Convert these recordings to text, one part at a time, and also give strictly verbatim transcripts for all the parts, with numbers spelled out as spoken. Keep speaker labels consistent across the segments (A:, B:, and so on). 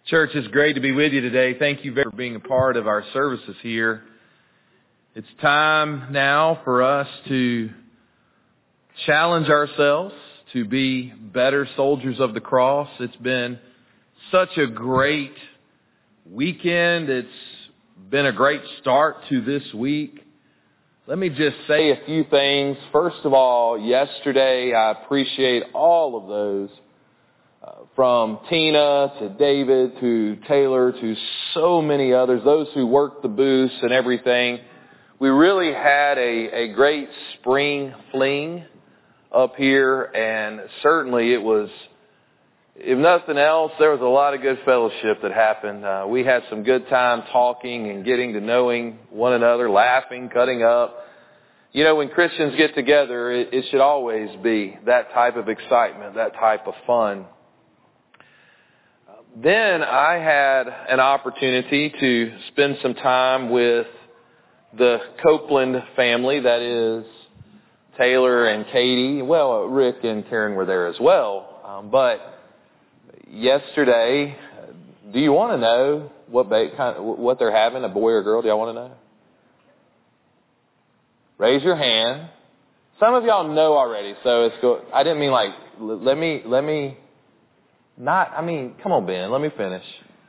A: Church, it's great to be with you today. Thank you very much for being a part of our services here. It's time now for us to challenge ourselves to be better soldiers of the cross. It's been such a great weekend. It's been a great start to this week. Let me just say a few things. First of all, yesterday, I appreciate all of those. Uh, from Tina to David to Taylor to so many others, those who worked the booths and everything. We really had a, a great spring fling up here, and certainly it was, if nothing else, there was a lot of good fellowship that happened. Uh, we had some good time talking and getting to knowing one another, laughing, cutting up. You know, when Christians get together, it, it should always be that type of excitement, that type of fun. Then I had an opportunity to spend some time with the Copeland family, that is Taylor and Katie. Well, Rick and Karen were there as well. Um, but yesterday, do you want to know what ba- kind of, what they're having, a boy or a girl? Do y'all want to know? Raise your hand. Some of y'all know already, so it's go. I didn't mean like let me let me. Not, I mean, come on, Ben, let me finish.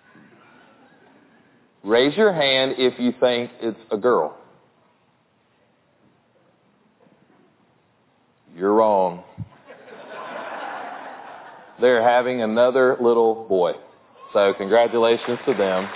A: Raise your hand if you think it's a girl. You're wrong. They're having another little boy. So congratulations to them.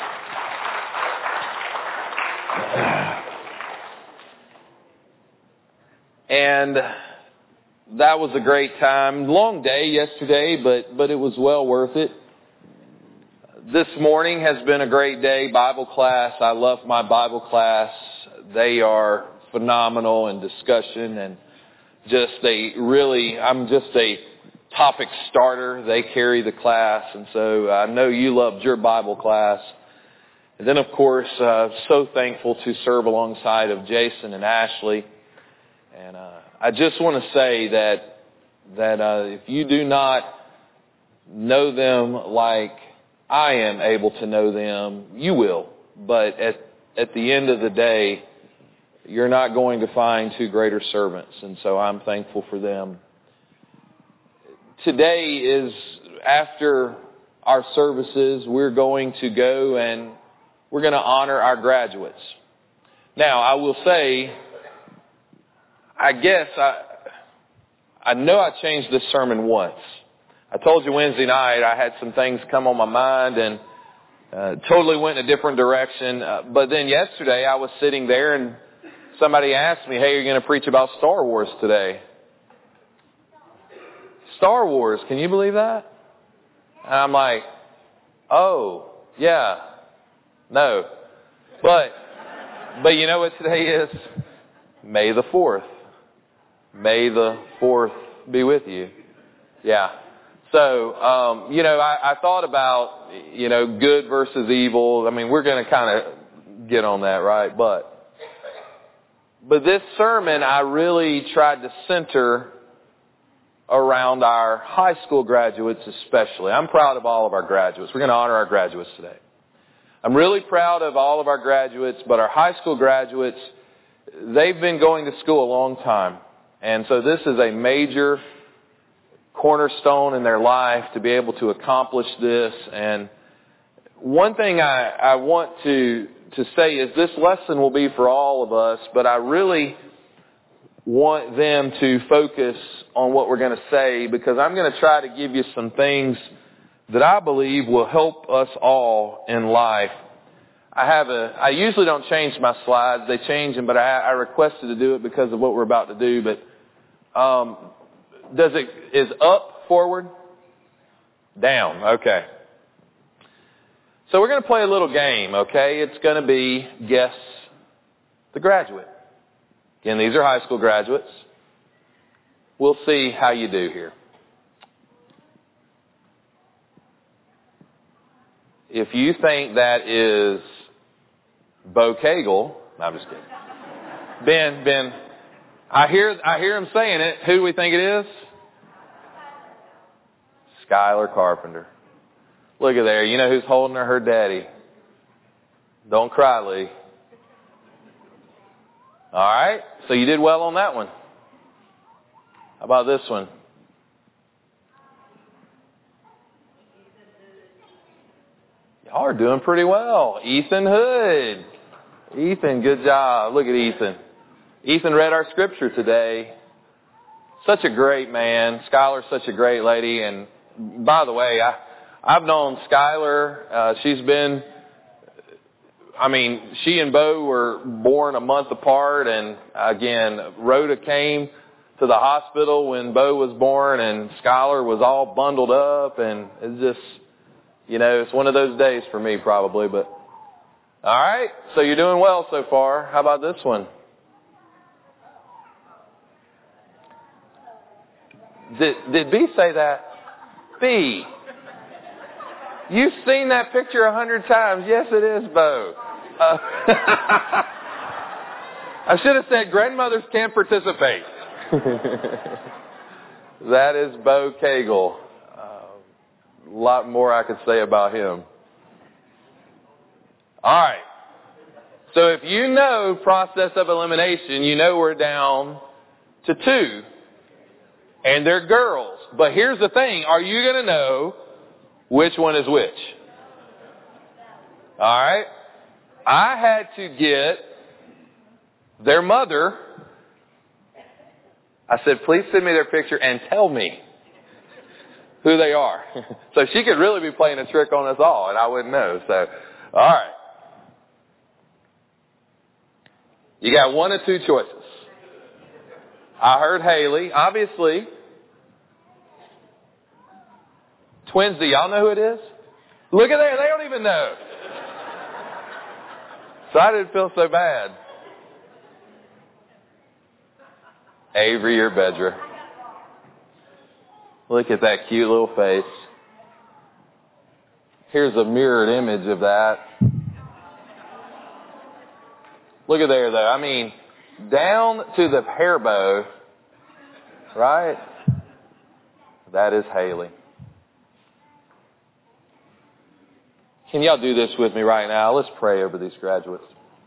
A: And that was a great time. Long day yesterday, but but it was well worth it. This morning has been a great day. Bible class. I love my Bible class. They are phenomenal in discussion and just they really, I'm just a topic starter. They carry the class. And so I know you loved your Bible class. And then, of course, uh, so thankful to serve alongside of Jason and Ashley. And uh, I just want to say that that uh, if you do not know them like I am able to know them, you will. But at at the end of the day, you're not going to find two greater servants. And so I'm thankful for them. Today is, after our services, we're going to go and we're going to honor our graduates. Now, I will say, I guess I I know I changed this sermon once. I told you Wednesday night I had some things come on my mind and uh, totally went in a different direction. Uh, but then yesterday I was sitting there and somebody asked me, hey, are you going to preach about Star Wars today? Star Wars, can you believe that? And I'm like, oh, yeah, no. But, but you know what today is? May the fourth. May the fourth be with you. Yeah. So, um, you know, I, I thought about, you know, good versus evil. I mean, we're going to kind of get on that, right? But, but this sermon, I really tried to center around our high school graduates especially. I'm proud of all of our graduates. We're going to honor our graduates today. I'm really proud of all of our graduates, but our high school graduates, they've been going to school a long time. And so this is a major cornerstone in their life to be able to accomplish this. And one thing I, I want to, to say is this lesson will be for all of us, but I really want them to focus on what we're going to say because I'm going to try to give you some things that I believe will help us all in life. I have a, I usually don't change my slides. They change them, but I, I requested to do it because of what we're about to do. But, um, does it, is up forward? Down. Okay. So we're going to play a little game, okay? It's going to be Guess the Graduate. Again, these are high school graduates. We'll see how you do here. If you think that is Bo Cagle, no, I'm just kidding. Ben, Ben, I hear I hear him saying it. Who do we think it is? Skylar Carpenter. Look at there. You know who's holding her? Her daddy. Don't cry, Lee. All right. So you did well on that one. How about this one? Y'all are doing pretty well. Ethan Hood. Ethan, good job. Look at Ethan. Ethan read our scripture today. Such a great man. Skylar's such a great lady. And by the way, I, I've known Skylar. Uh, she's been, I mean, she and Bo were born a month apart. And again, Rhoda came to the hospital when Bo was born, and Skylar was all bundled up. And it's just, you know, it's one of those days for me probably. But all right, so you're doing well so far. How about this one? Did, did B say that? B. You've seen that picture a hundred times. Yes, it is, Bo. Uh, I should have said grandmothers can't participate. That is Bo Cagle. Uh, a lot more I could say about him. All right. So if you know process of elimination, you know we're down to two. And they're girls. But here's the thing. Are you going to know which one is which? All right. I had to get their mother. I said, please send me their picture and tell me who they are. So she could really be playing a trick on us all, and I wouldn't know. So, all right. You got one of two choices. I heard Haley. Obviously, twins, do y'all know who it is? Look at there. They don't even know. So I didn't feel so bad. Avery or Bedra. Look at that cute little face. Here's a mirrored image of that. Look at there, though. I mean, down to the hair bow, right? That is Haley. Can y'all do this with me right now? Let's pray over these graduates.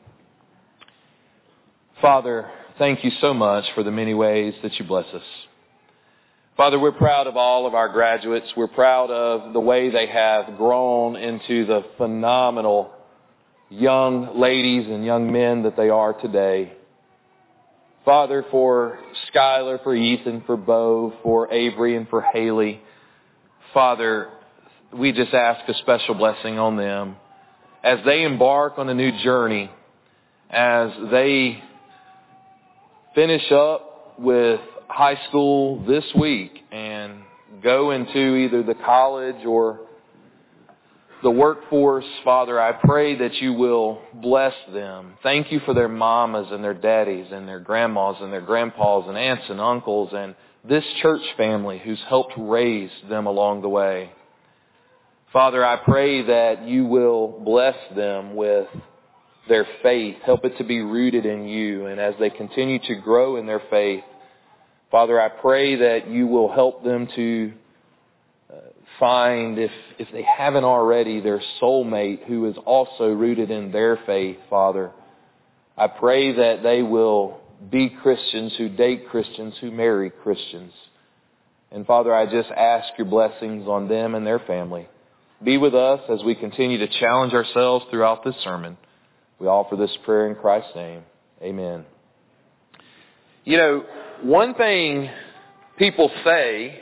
A: Father, thank you so much for the many ways that you bless us. Father, we're proud of all of our graduates. We're proud of the way they have grown into the phenomenal young ladies and young men that they are today. Father, for Skylar, for Ethan, for Bo, for Avery, and for Haley, Father, we just ask a special blessing on them as they embark on a new journey, as they finish up with high school this week and go into either the college or the workforce. Father, I pray that you will bless them. Thank you for their mamas and their daddies and their grandmas and their grandpas and aunts and uncles and this church family who's helped raise them along the way. Father, I pray that you will bless them with their faith. Help it to be rooted in you. And as they continue to grow in their faith, Father, I pray that you will help them to find, if, if they haven't already, their soulmate who is also rooted in their faith, Father. I pray that they will be Christians who date Christians, who marry Christians. And Father, I just ask your blessings on them and their family. Be with us as we continue to challenge ourselves throughout this sermon. We offer this prayer in Christ's name. Amen. You know, one thing people say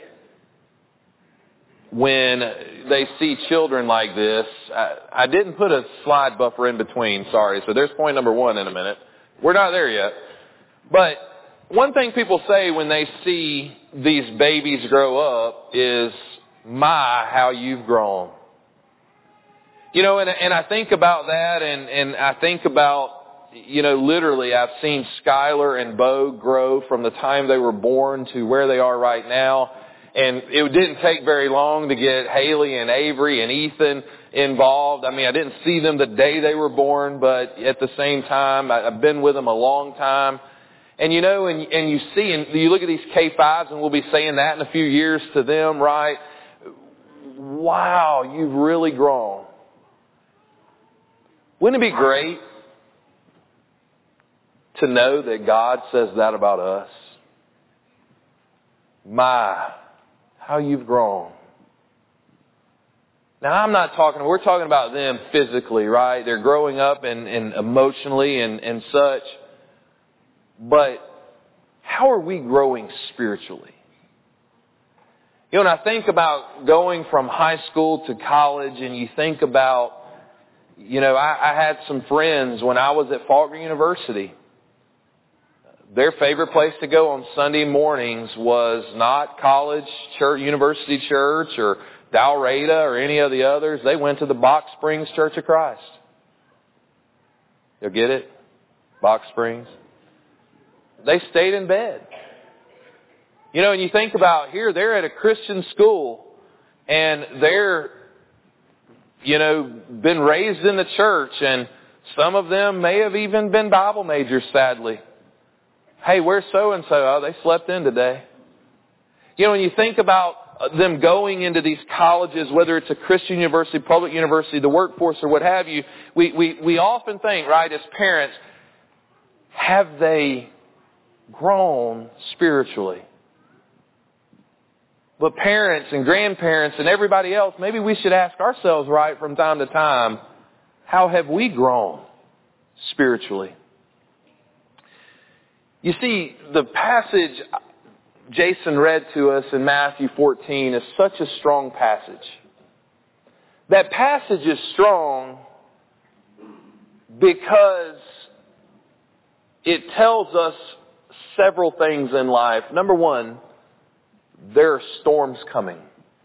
A: when they see children like this, I, I didn't put a slide buffer in between, sorry. So there's point number one in a minute. We're not there yet. But one thing people say when they see these babies grow up is, my, how you've grown. You know, and, and I think about that, and, and I think about, you know, literally I've seen Skylar and Bo grow from the time they were born to where they are right now. And it didn't take very long to get Haley and Avery and Ethan involved. I mean, I didn't see them the day they were born, but at the same time, I've been with them a long time. And you know, and, and you see, and you look at these K fives, and we'll be saying that in a few years to them, right? wow, you've really grown. Wouldn't it be great to know that God says that about us? My, how you've grown. Now, I'm not talking, we're talking about them physically, right? They're growing up and, and emotionally and, and such. But how are we growing spiritually? You know, when I think about going from high school to college, and you think about, you know, I, I had some friends when I was at Faulkner University. Their favorite place to go on Sunday mornings was not college, church, university church, or Dalrata, or any of the others. They went to the Box Springs Church of Christ. You'll get it? Box Springs. They stayed in bed. You know, and you think about here, they're at a Christian school, and they're, you know, been raised in the church, and some of them may have even been Bible majors, sadly. Hey, where's so-and-so? Oh, they slept in today. You know, when you think about them going into these colleges, whether it's a Christian university, public university, the workforce, or what have you, we, we, we often think, right, as parents, have they grown spiritually? But parents and grandparents and everybody else, maybe we should ask ourselves, right, from time to time, how have we grown spiritually? You see, the passage Jason read to us in Matthew fourteen is such a strong passage. That passage is strong because it tells us several things in life. Number one, there are storms coming.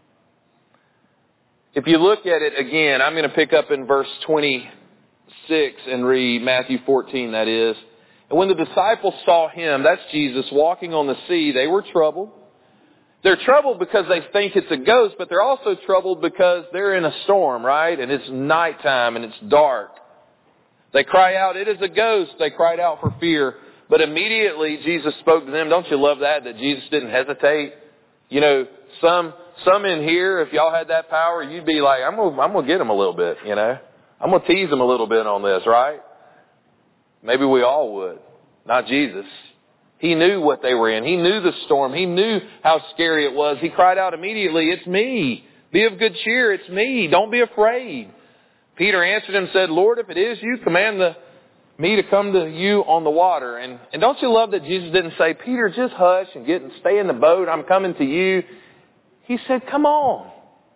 A: If you look at it again, I'm going to pick up in verse twenty-six and read Matthew fourteen, that is. And when the disciples saw him, that's Jesus, walking on the sea, they were troubled. They're troubled because they think it's a ghost, but they're also troubled because they're in a storm, right? And it's nighttime and it's dark. They cry out, "It is a ghost." They cried out for fear. But immediately Jesus spoke to them. Don't you love that, that Jesus didn't hesitate? You know, some some in here, if y'all had that power, you'd be like, I'm going I'm gonna get them a little bit, you know. I'm going to tease them a little bit on this, right? Maybe we all would. Not Jesus. He knew what they were in. He knew the storm. He knew how scary it was. He cried out immediately, "It's me. Be of good cheer. It's me. Don't be afraid." Peter answered him and said, "Lord, if it is you, command the me to come to you on the water." And, and don't you love that Jesus didn't say, "Peter, just hush and get and stay in the boat. I'm coming to you." He said, "Come on."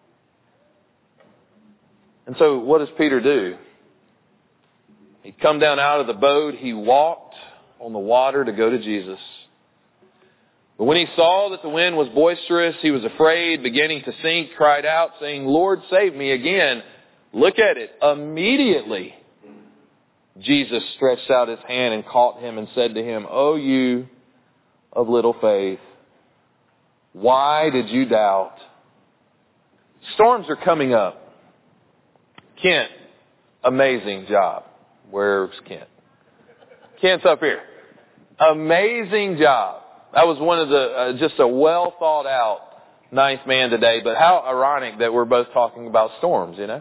A: And so what does Peter do? He'd come down out of the boat. He walked on the water to go to Jesus. But when he saw that the wind was boisterous, he was afraid, beginning to sink, cried out, saying, "Lord, save me." Again, look at it. Immediately, Jesus stretched out his hand and caught him and said to him, "O you of little faith, why did you doubt?" Storms are coming up. Kent, amazing job. Where's Kent? Kent's up here. Amazing job. That was one of the, uh, just a well thought out ninth man today. But how ironic that we're both talking about storms, you know?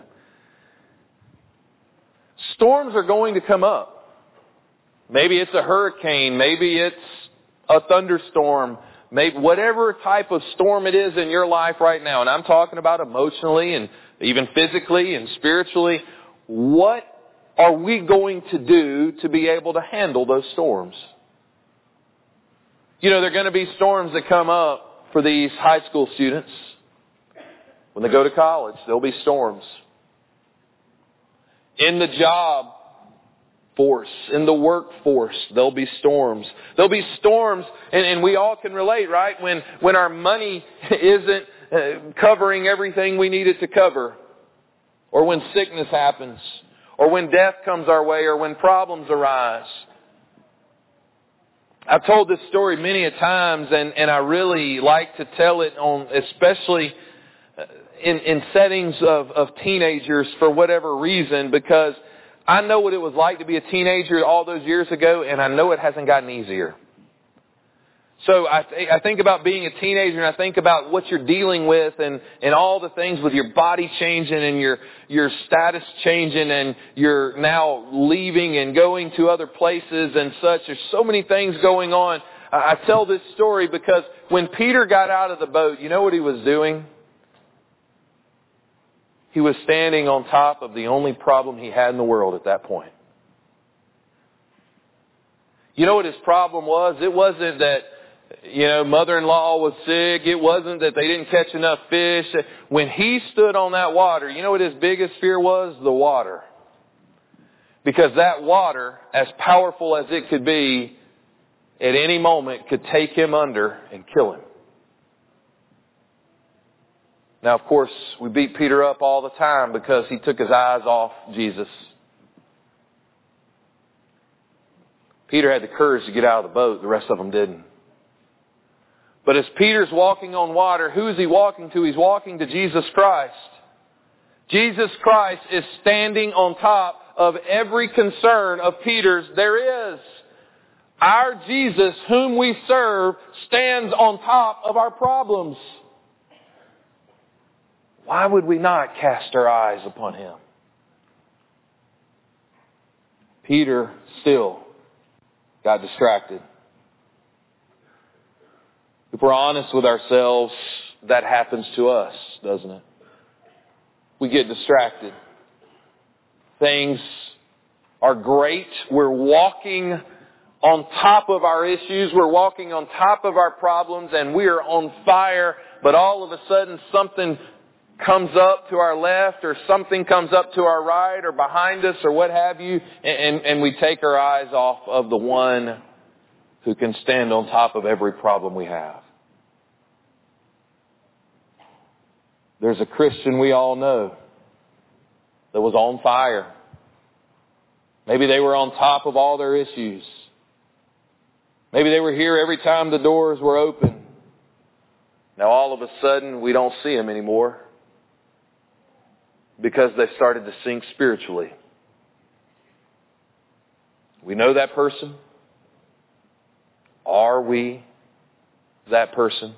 A: Storms are going to come up. Maybe it's a hurricane. Maybe it's a thunderstorm. Maybe whatever type of storm it is in your life right now. And I'm talking about emotionally and even physically and spiritually. What are we going to do to be able to handle those storms? You know, there are going to be storms that come up for these high school students. When they go to college, there'll be storms. In the job force, in the workforce, there'll be storms. There'll be storms, and, and we all can relate, right? When, when our money isn't uh, covering everything we need it to cover. Or when sickness happens. Or when death comes our way, or when problems arise. I've told this story many a times, and, and I really like to tell it on, especially in, in settings of, of teenagers for whatever reason, because I know what it was like to be a teenager all those years ago, and I know it hasn't gotten easier. So I, th- I think about being a teenager, and I think about what you're dealing with, and, and all the things with your body changing and your your status changing, and you're now leaving and going to other places and such. There's so many things going on. I, I tell this story because when Peter got out of the boat, you know what he was doing? He was standing on top of the only problem he had in the world at that point. You know what his problem was? It wasn't that, you know, mother-in-law was sick. It wasn't that they didn't catch enough fish. When he stood on that water, you know what his biggest fear was? The water. Because that water, as powerful as it could be, at any moment could take him under and kill him. Now, of course, we beat Peter up all the time because he took his eyes off Jesus. Peter had the courage to get out of the boat. The rest of them didn't. But as Peter's walking on water, who is he walking to? He's walking to Jesus Christ. Jesus Christ is standing on top of every concern of Peter's there is. Our Jesus, whom we serve, stands on top of our problems. Why would we not cast our eyes upon Him? Peter still got distracted. If we're honest with ourselves, that happens to us, doesn't it? We get distracted. Things are great. We're walking on top of our issues. We're walking on top of our problems, and we are on fire. But all of a sudden, something comes up to our left, or something comes up to our right, or behind us, or what have you, and, and we take our eyes off of the one who can stand on top of every problem we have. There's a Christian we all know that was on fire. Maybe they were on top of all their issues. Maybe they were here every time the doors were open. Now all of a sudden we don't see them anymore because they started to sink spiritually. We know that person. Are we that person?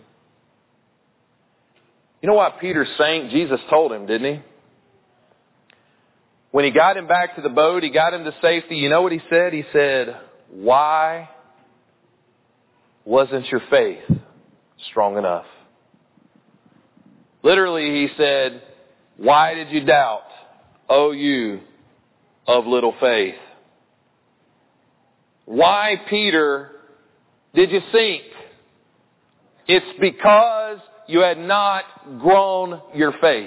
A: You know what Peter sank? Jesus told him, didn't he? When he got him back to the boat, he got him to safety. You know what he said? He said, "Why wasn't your faith strong enough?" Literally, he said, "Why did you doubt, O you of little faith?" Why, Peter, did you sink? It's because you had not grown your faith.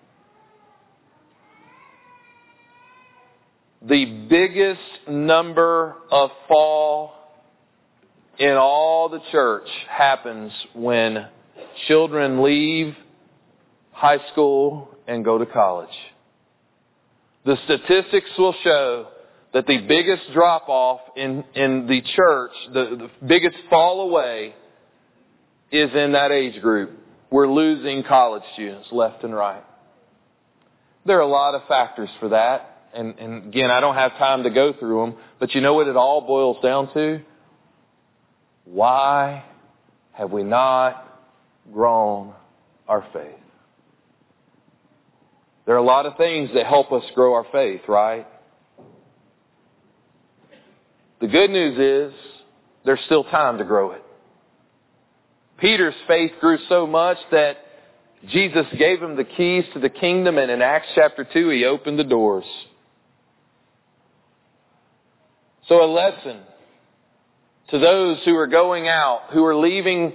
A: The biggest number of fall in all the church happens when children leave high school and go to college. The statistics will show that the biggest drop-off in, in the church, the, the biggest fall away, is in that age group. We're losing college students left and right. There are a lot of factors for that. And, and again, I don't have time to go through them. But you know what it all boils down to? Why have we not grown our faith? There are a lot of things that help us grow our faith, right? The good news is there's still time to grow it. Peter's faith grew so much that Jesus gave him the keys to the kingdom, and in Acts chapter two, he opened the doors. So a lesson to those who are going out, who are leaving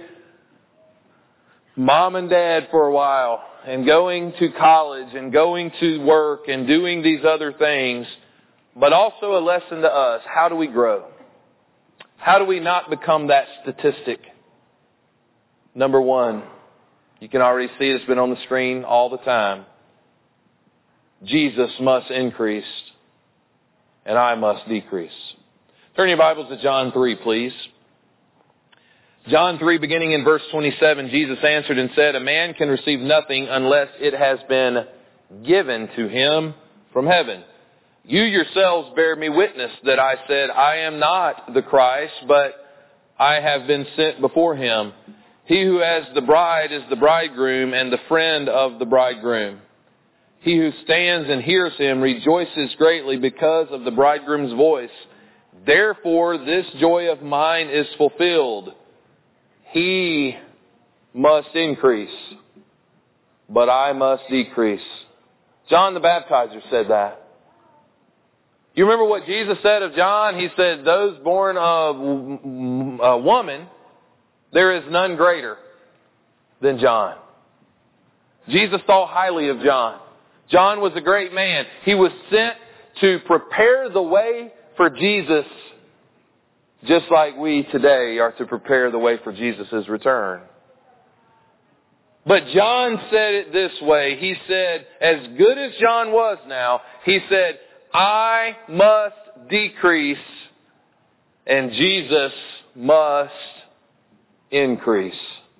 A: mom and dad for a while, and going to college, and going to work, and doing these other things, but also a lesson to us. How do we grow? How do we not become that statistic? Number one, you can already see it. It's been on the screen all the time. Jesus must increase, and I must decrease. Turn your Bibles to John three, please. John three, beginning in verse twenty-seven, Jesus answered and said, "A man can receive nothing unless it has been given to him from heaven. You yourselves bear me witness that I said, I am not the Christ, but I have been sent before him. He who has the bride is the bridegroom and the friend of the bridegroom. He who stands and hears him rejoices greatly because of the bridegroom's voice. Therefore, this joy of mine is fulfilled. He must increase, but I must decrease. John the Baptizer said that. You remember what Jesus said of John? He said, those born of a woman, there is none greater than John. Jesus thought highly of John. John was a great man. He was sent to prepare the way for Jesus, just like we today are to prepare the way for Jesus' return. But John said it this way. He said, as good as John was now, he said, I must decrease and Jesus must increase.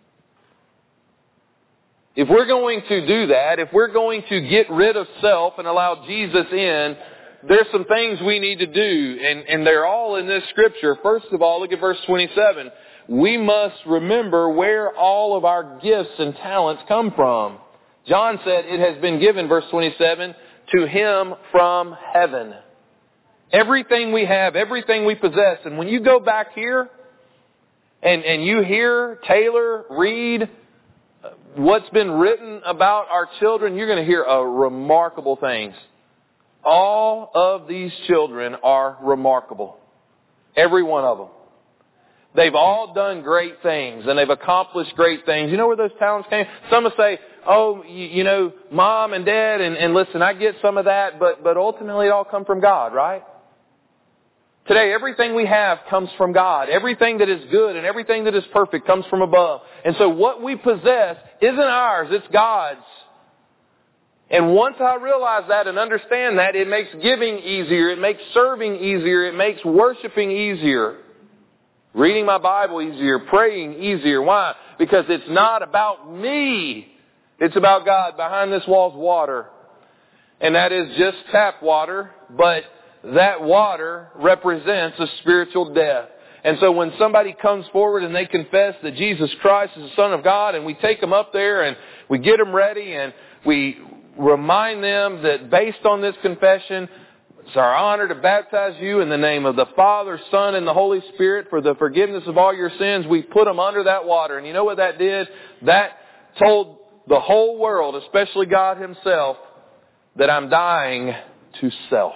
A: If we're going to do that, if we're going to get rid of self and allow Jesus in, there's some things we need to do, and, and they're all in this scripture. First of all, look at verse twenty-seven. We must remember where all of our gifts and talents come from. John said it has been given, verse twenty-seven, to him from heaven. Everything we have, everything we possess. And when you go back here and, and you hear Taylor read what's been written about our children, you're going to hear a remarkable things. All of these children are remarkable. Every one of them. They've all done great things and they've accomplished great things. You know where those talents came? Some will say, oh, you, you know, mom and dad, and, and listen, I get some of that, but, but ultimately it all comes from God, right? Today, everything we have comes from God. Everything that is good and everything that is perfect comes from above. And so what we possess isn't ours, it's God's. And once I realize that and understand that, it makes giving easier, it makes serving easier, it makes worshiping easier. Reading my Bible easier, praying easier. Why? Because it's not about me. It's about God. Behind this wall's water. And that is just tap water, but that water represents a spiritual death. And so when somebody comes forward and they confess that Jesus Christ is the Son of God, and we take them up there and we get them ready and we remind them that based on this confession, it's our honor to baptize you in the name of the Father, Son, and the Holy Spirit for the forgiveness of all your sins. We put them under that water. And you know what that did? That told the whole world, especially God Himself, that I'm dying to self.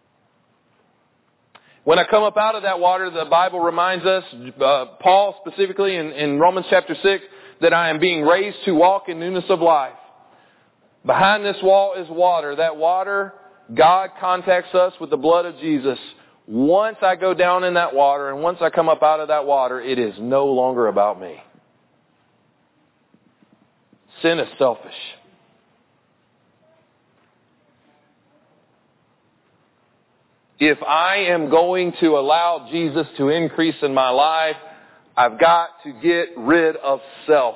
A: When I come up out of that water, the Bible reminds us, uh, Paul specifically in, in Romans chapter six, that I am being raised to walk in newness of life. Behind this wall is water. That water, God contacts us with the blood of Jesus. Once I go down in that water and once I come up out of that water, it is no longer about me. Sin is selfish. If I am going to allow Jesus to increase in my life, I've got to get rid of self.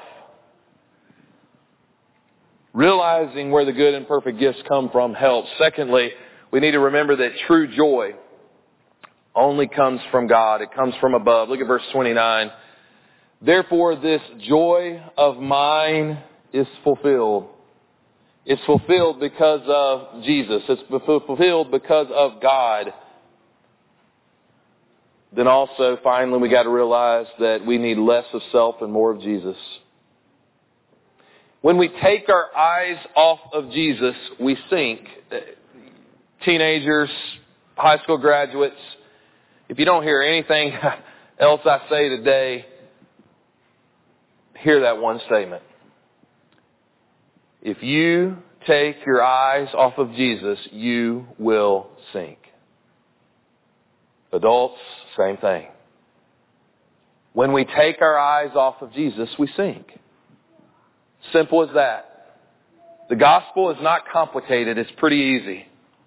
A: Realizing where the good and perfect gifts come from helps. Secondly, we need to remember that true joy only comes from God. It comes from above. Look at verse twenty-nine. Therefore, this joy of mine is fulfilled. It's fulfilled because of Jesus. It's fulfilled because of God. Then also, finally, we got to realize that we need less of self and more of Jesus. When we take our eyes off of Jesus, we sink. Teenagers, high school graduates, if you don't hear anything else I say today, hear that one statement. If you take your eyes off of Jesus, you will sink. Adults, same thing. When we take our eyes off of Jesus, we sink. Simple as that. The gospel is not complicated. It's pretty easy.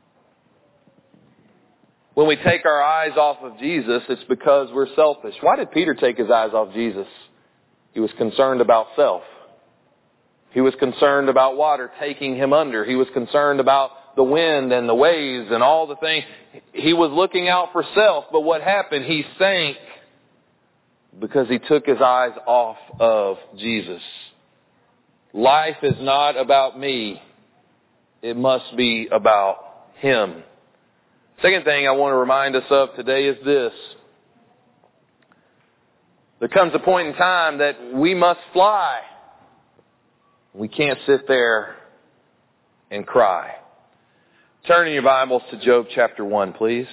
A: When we take our eyes off of Jesus, it's because we're selfish. Why did Peter take his eyes off Jesus? He was concerned about self. He was concerned about water taking him under. He was concerned about the wind and the waves and all the things. He was looking out for self, but what happened? He sank because he took his eyes off of Jesus. Life is not about me. It must be about him. Second thing I want to remind us of today is this. There comes a point in time that we must fly. We can't sit there and cry. Turn in your Bibles to Job chapter one, please.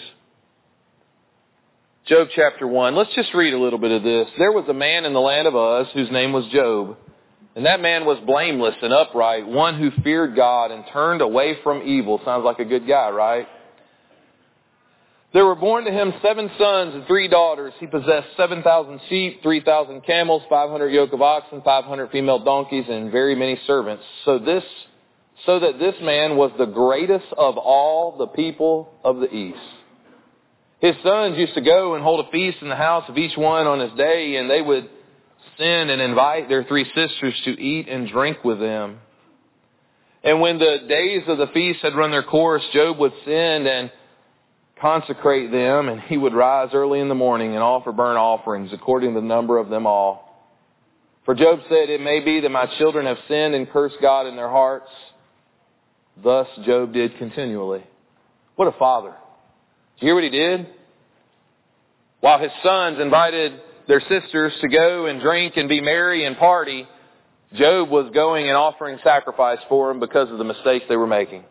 A: Job chapter one. Let's just read a little bit of this. There was a man in the land of Uz whose name was Job. And that man was blameless and upright, one who feared God and turned away from evil. Sounds like a good guy, right? There were born to him seven sons and three daughters. He possessed seven thousand sheep, three thousand camels, five hundred yoke of oxen, five hundred female donkeys, and very many servants. So this, so that this man was the greatest of all the people of the east. His sons used to go and hold a feast in the house of each one on his day, and they would send and invite their three sisters to eat and drink with them. And when the days of the feast had run their course, Job would send and consecrate them, and he would rise early in the morning and offer burnt offerings according to the number of them all. For Job said, it may be that my children have sinned and cursed God in their hearts. Thus Job did continually. What a father. Did you hear what he did? While his sons invited their sisters to go and drink and be merry and party, Job was going and offering sacrifice for them because of the mistakes they were making.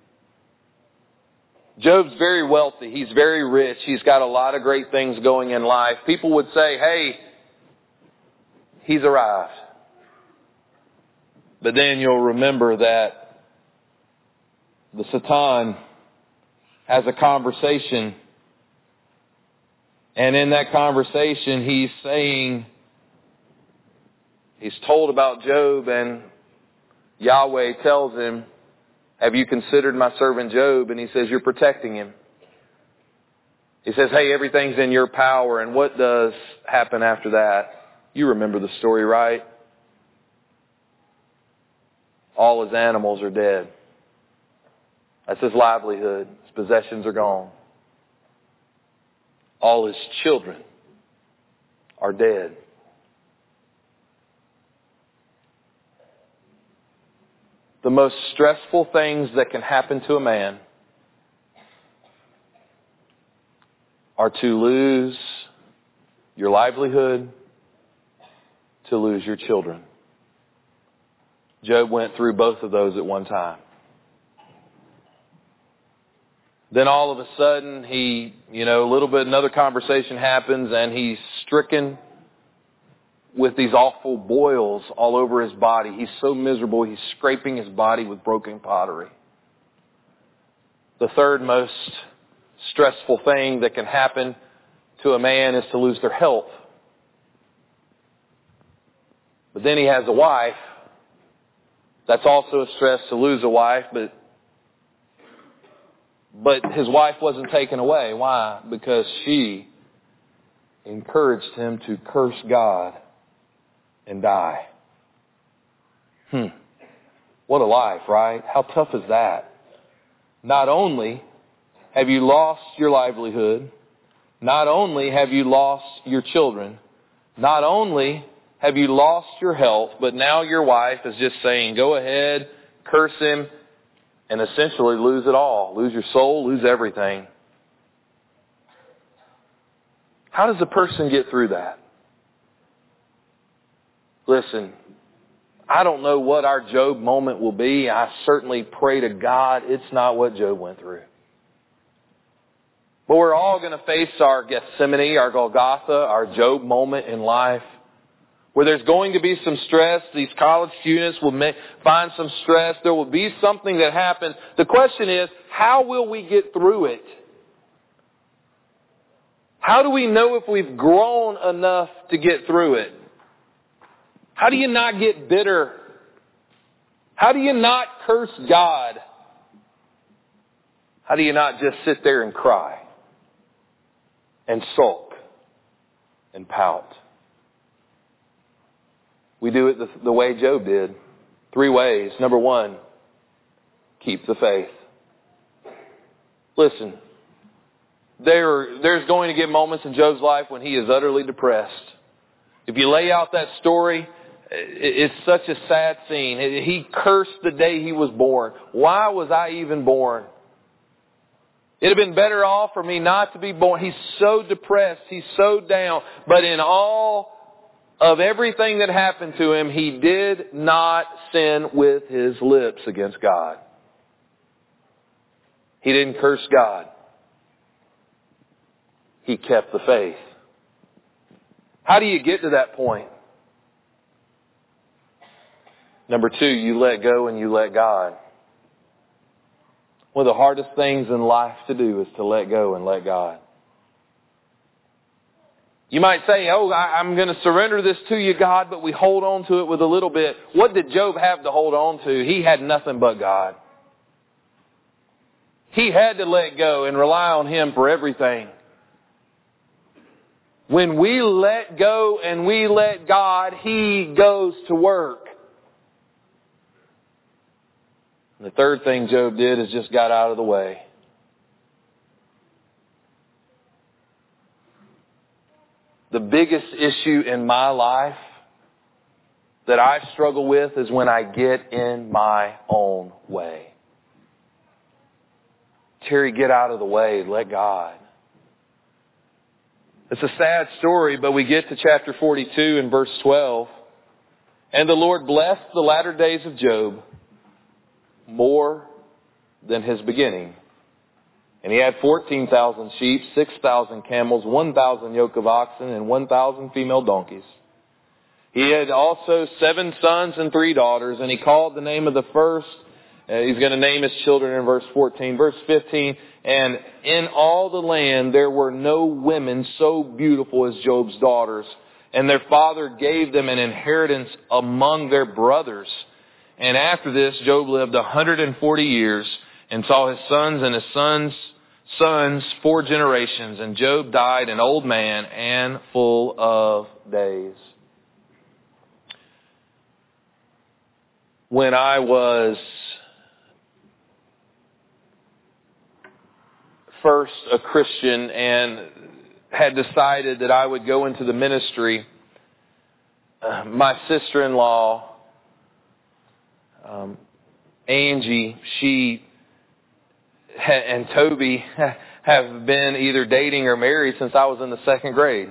A: Job's very wealthy. He's very rich. He's got a lot of great things going in life. People would say, hey, he's arrived. But then you'll remember that the Satan has a conversation. And in that conversation, he's saying, he's told about Job, and Yahweh tells him, have you considered my servant Job? And he says, you're protecting him. He says, hey, everything's in your power. And what does happen after that? You remember the story, right? All his animals are dead. That's his livelihood. His possessions are gone. All his children are dead. The most stressful things that can happen to a man are to lose your livelihood, to lose your children. Job went through both of those at one time. Then all of a sudden, he, you know, a little bit, another conversation happens, and he's stricken with these awful boils all over his body. He's so miserable, he's scraping his body with broken pottery. The third most stressful thing that can happen to a man is to lose their health. But then he has a wife. That's also a stress, to lose a wife, but but his wife wasn't taken away. Why? Because she encouraged him to curse God and die. Hmm. What a life, right? How tough is that? Not only have you lost your livelihood, not only have you lost your children, not only have you lost your health, but now your wife is just saying, go ahead, curse him, and essentially lose it all. Lose your soul, lose everything. How does a person get through that? Listen, I don't know what our Job moment will be. I certainly pray to God it's not what Job went through. But we're all going to face our Gethsemane, our Golgotha, our Job moment in life, where there's going to be some stress. These college students will may, find some stress. There will be something that happens. The question is, how will we get through it? How do we know if we've grown enough to get through it? How do you not get bitter? How do you not curse God? How do you not just sit there and cry and sulk and pout? We do it the, the way Job did. Three ways. Number one, keep the faith. Listen, there, there's going to get moments in Job's life when he is utterly depressed. If you lay out that story, it's such a sad scene. He cursed the day he was born. Why was I even born? It'd have been better off for me not to be born. He's so depressed. He's so down. But in all of everything that happened to him, he did not sin with his lips against God. He didn't curse God. He kept the faith. How do you get to that point? Number two, you let go and you let God. One of the hardest things in life to do is to let go and let God. You might say, oh, I'm going to surrender this to you, God, but we hold on to it with a little bit. What did Job have to hold on to? He had nothing but God. He had to let go and rely on Him for everything. When we let go and we let God, He goes to work. The third thing Job did is just got out of the way. The biggest issue in my life that I struggle with is when I get in my own way. Terry, get out of the way. Let God. It's a sad story, but we get to chapter forty-two and verse twelve. And the Lord blessed the latter days of Job more than his beginning. And he had fourteen thousand sheep, six thousand camels, one thousand yoke of oxen, and one thousand female donkeys. He had also seven sons and three daughters, and he called the name of the first. Uh, he's going to name his children in verse fourteen. Verse fifteen, and in all the land there were no women so beautiful as Job's daughters, and their father gave them an inheritance among their brothers. And after this, Job lived one hundred forty years and saw his sons and his sons' sons four generations. And Job died an old man and full of days. When I was first a Christian and had decided that I would go into the ministry, uh, my sister-in-law, Um, Angie, she and Toby have been either dating or married since I was in the second grade.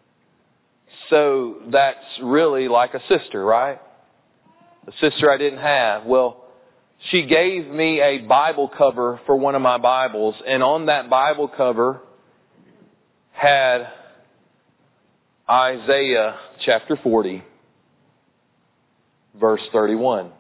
A: So that's really like a sister, right? A sister I didn't have. Well, she gave me a Bible cover for one of my Bibles, and on that Bible cover had Isaiah chapter forty, verse thirty-one.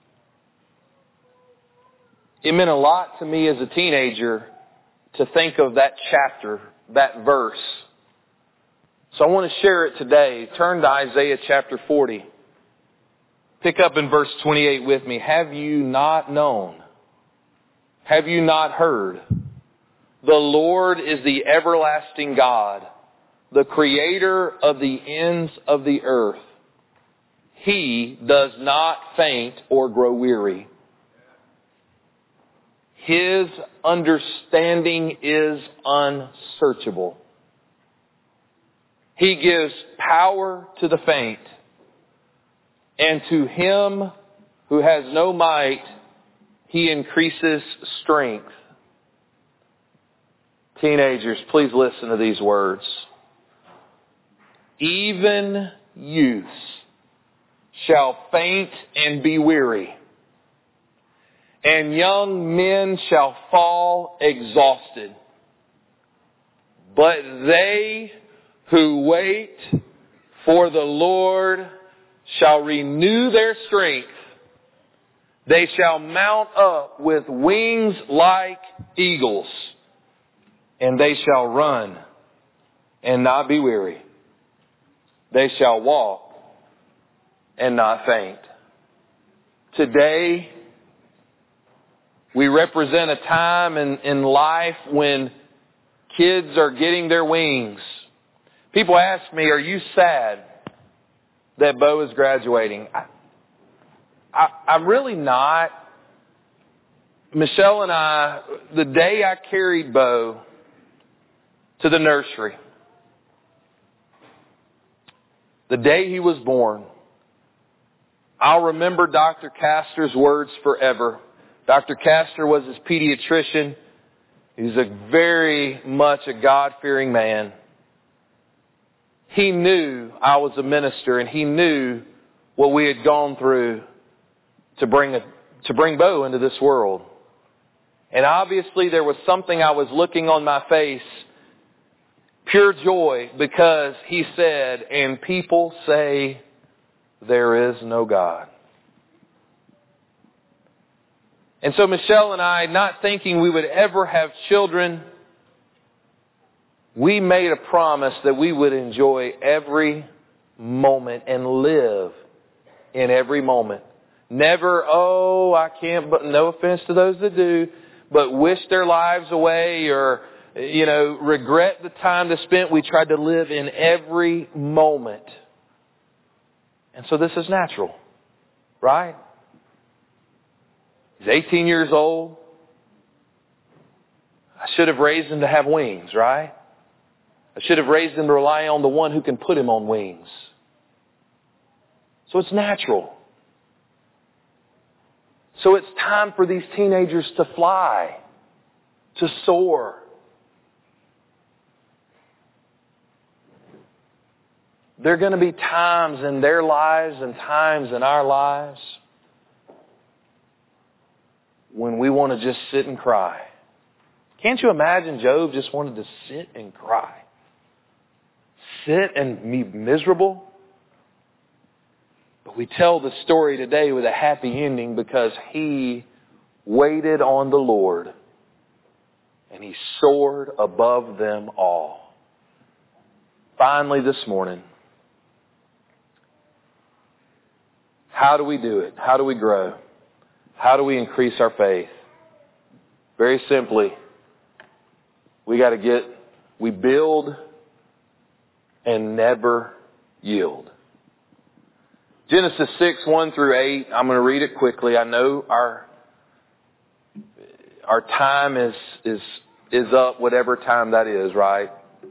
A: It meant a lot to me as a teenager to think of that chapter, that verse. So I want to share it today. Turn to Isaiah chapter forty. Pick up in verse twenty-eight with me. Have you not known? Have you not heard? The Lord is the everlasting God, the creator of the ends of the earth. He does not faint or grow weary. His understanding is unsearchable. He gives power to the faint, and to him who has no might, He increases strength. Teenagers, please listen to these words. Even youths shall faint and be weary, and young men shall fall exhausted. But they who wait for the Lord shall renew their strength. They shall mount up with wings like eagles, and they shall run and not be weary. They shall walk and not faint. Today, we represent a time in, in life when kids are getting their wings. People ask me, are you sad that Bo is graduating? I, I, I'm really not. Michelle and I, the day I carried Bo to the nursery, the day he was born, I'll remember Doctor Castor's words forever. Doctor Castor was his pediatrician. He's a very much a God-fearing man. He knew I was a minister, and he knew what we had gone through to bring a, to bring Bo into this world. And obviously there was something I was looking on my face, pure joy, because he said, and people say there is no God. And so Michelle and I, not thinking we would ever have children, we made a promise that we would enjoy every moment and live in every moment. Never, oh, I can't, but no offense to those that do, but wish their lives away or, you know, regret the time they spent. We tried to live in every moment. And so this is natural, right? He's eighteen years old. I should have raised him to have wings, right? I should have raised him to rely on the one who can put him on wings. So it's natural. So it's time for these teenagers to fly, to soar. There are going to be times in their lives and times in our lives when we want to just sit and cry. Can't you imagine Job just wanted to sit and cry? Sit and be miserable? But we tell the story today with a happy ending because he waited on the Lord and he soared above them all. Finally this morning, how do we do it? How do we grow? How do we increase our faith? Very simply, we got to get, we build and never yield. Genesis six, one through eight, I'm going to read it quickly. I know our our time is is is up, whatever time that is, right?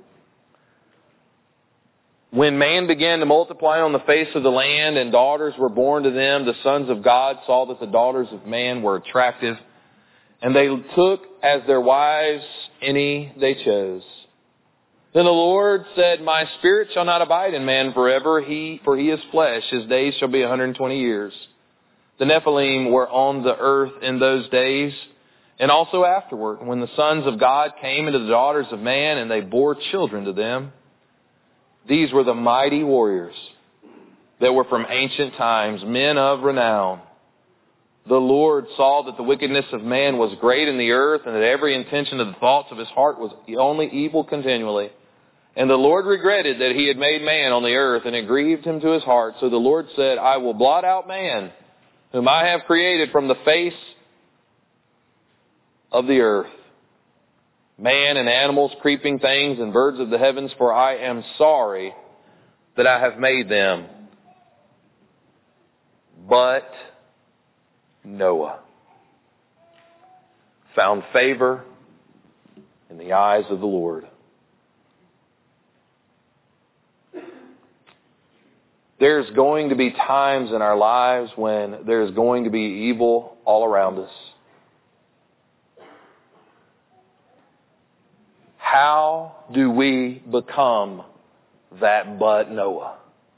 A: When man began to multiply on the face of the land and daughters were born to them, the sons of God saw that the daughters of man were attractive, and they took as their wives any they chose. Then the Lord said, my spirit shall not abide in man forever, he for he is flesh. His days shall be one hundred twenty years. The Nephilim were on the earth in those days, and also afterward, when the sons of God came into the daughters of man, and they bore children to them. These were the mighty warriors that were from ancient times, men of renown. The Lord saw that the wickedness of man was great in the earth, and that every intention of the thoughts of his heart was only evil continually. And the Lord regretted that he had made man on the earth, and it grieved him to his heart. So the Lord said, I will blot out man, whom I have created from the face of the earth, man and animals, creeping things, and birds of the heavens, for I am sorry that I have made them. But Noah found favor in the eyes of the Lord. There's going to be times in our lives when there's going to be evil all around us. How do we become that but Noah?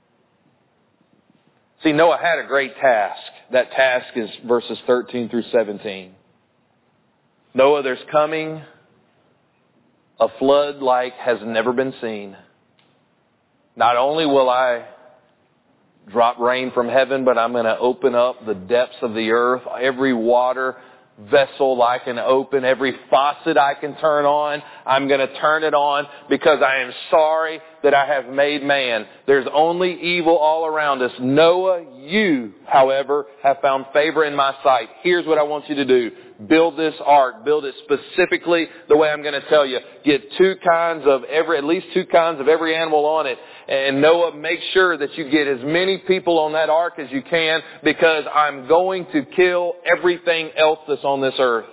A: See, Noah had a great task. That task is verses thirteen through seventeen. Noah, there's coming a flood like has never been seen. Not only will I drop rain from heaven, but I'm going to open up the depths of the earth. Every water vessel I can open, every faucet I can turn on, I'm going to turn it on because I am sorry that I have made man. There's only evil all around us. Noah, you, however, have found favor in my sight. Here's what I want you to do. Build this ark. Build it specifically the way I'm going to tell you. Get two kinds of every, at least two kinds of every animal on it. And Noah, make sure that you get as many people on that ark as you can, because I'm going to kill everything else that's on this earth.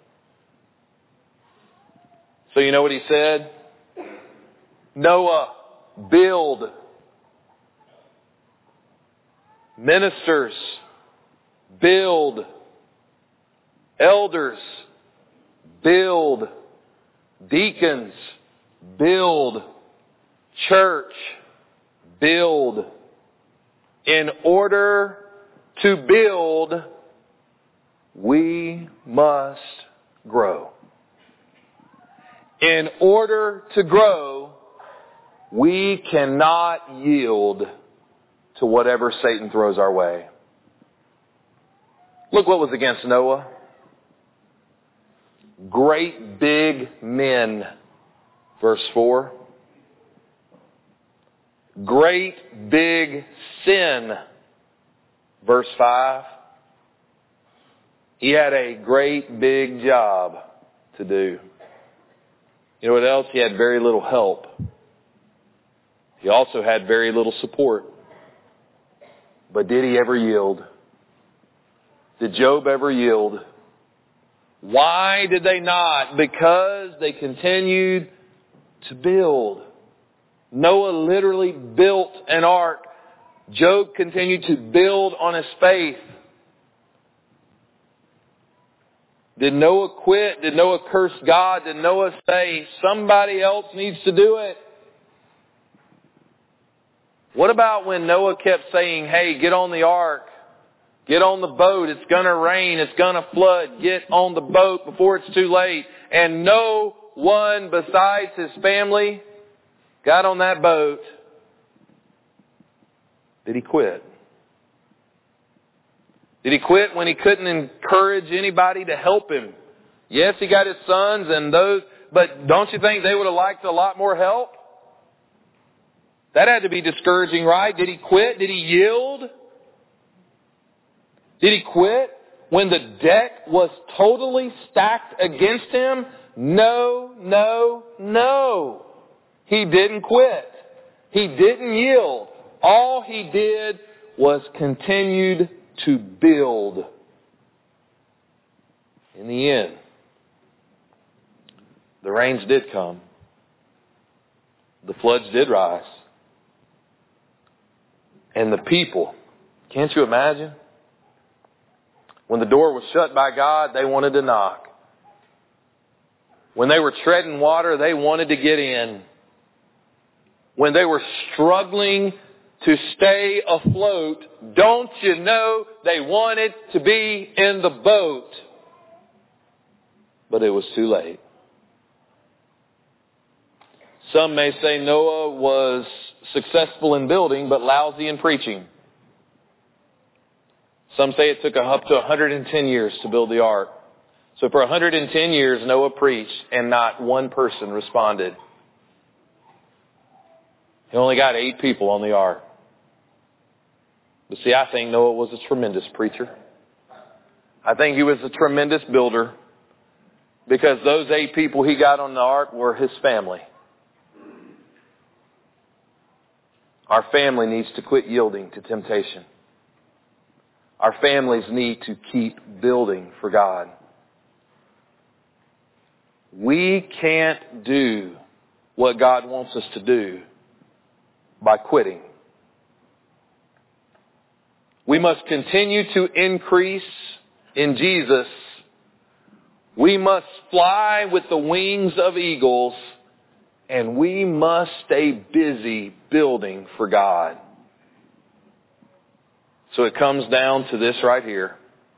A: So you know what he said? Noah, build ministers, build. Elders, build. Deacons, build. Church, build. In order to build, we must grow. In order to grow, we cannot yield to whatever Satan throws our way. Look what was against Noah. Great big men, verse four. Great big sin, verse five. He had a great big job to do. You know what else? He had very little help. He also had very little support. But did he ever yield? Did Job ever yield? Why did they not? Because they continued to build. Noah literally built an ark. Job continued to build on his faith. Did Noah quit? Did Noah curse God? Did Noah say, somebody else needs to do it? What about when Noah kept saying, hey, get on the ark. Get on the boat. It's going to rain. It's going to flood. Get on the boat before it's too late. And no one besides his family got on that boat. Did he quit? Did he quit when he couldn't encourage anybody to help him? Yes, he got his sons and those, but don't you think they would have liked a lot more help? That had to be discouraging, right? Did he quit? Did he yield? Did he quit when the deck was totally stacked against him? No, no, no. He didn't quit. He didn't yield. All he did was continued to build. In the end, the rains did come. The floods did rise. And the people, can't you imagine? When the door was shut by God, they wanted to knock. When they were treading water, they wanted to get in. When they were struggling to stay afloat, don't you know they wanted to be in the boat? But it was too late. Some may say Noah was successful in building, but lousy in preaching. Some say it took up to one hundred ten years to build the ark. So for one hundred ten years, Noah preached, and not one person responded. He only got eight people on the ark. But see, I think Noah was a tremendous preacher. I think he was a tremendous builder, because those eight people he got on the ark were his family. Our family needs to quit yielding to temptation. Our families need to keep building for God. We can't do what God wants us to do by quitting. We must continue to increase in Jesus. We must fly with the wings of eagles, and we must stay busy building for God. So it comes down to this right here.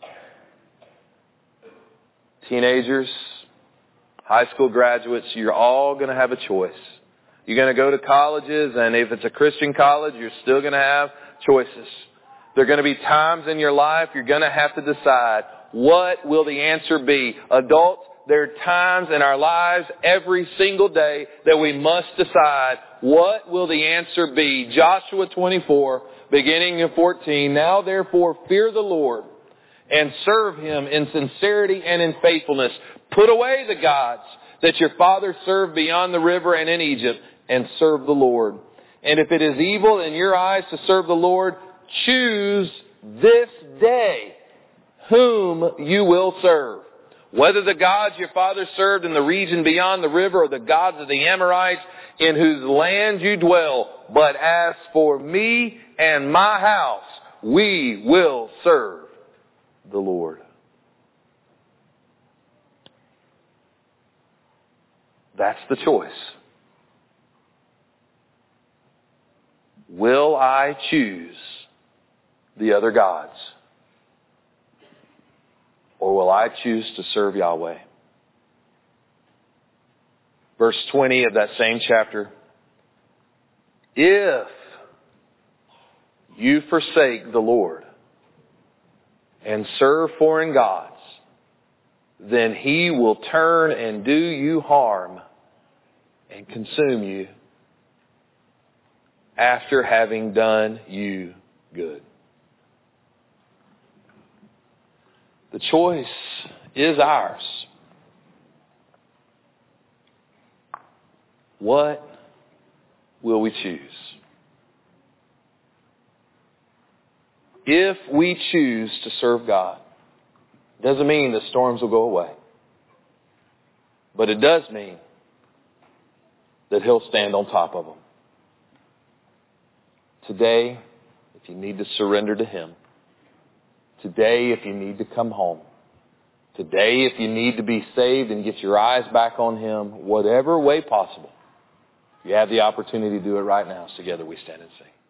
A: Teenagers, high school graduates, you're all going to have a choice. You're going to go to colleges, and if it's a Christian college, you're still going to have choices. There are going to be times in your life you're going to have to decide, what will the answer be? Adults, there are times in our lives every single day that we must decide, what will the answer be? Joshua twenty-four, beginning in fourteen, now therefore fear the Lord and serve Him in sincerity and in faithfulness. Put away the gods that your fathers served beyond the river and in Egypt, and serve the Lord. And if it is evil in your eyes to serve the Lord, choose this day whom you will serve. Whether the gods your fathers served in the region beyond the river, or the gods of the Amorites in whose land you dwell. But as for me and my house, we will serve the Lord. That's the choice. Will I choose the other gods? Or will I choose to serve Yahweh? Verse twenty of that same chapter. If you forsake the Lord and serve foreign gods, then He will turn and do you harm and consume you after having done you good. The choice is ours. What will we choose? If we choose to serve God, it doesn't mean the storms will go away. But it does mean that He'll stand on top of them. Today, if you need to surrender to Him, today, if you need to come home, today, if you need to be saved and get your eyes back on Him, whatever way possible, you have the opportunity to do it right now. So together we stand and sing.